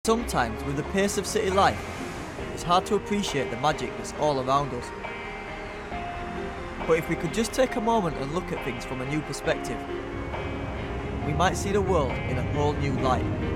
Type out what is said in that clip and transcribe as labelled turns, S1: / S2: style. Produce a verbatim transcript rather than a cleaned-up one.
S1: Sometimes, with the pace of city life, it's hard to appreciate the magic that's all around us. But if we could just take a moment and look at things from a new perspective, we might see the world in a whole new light.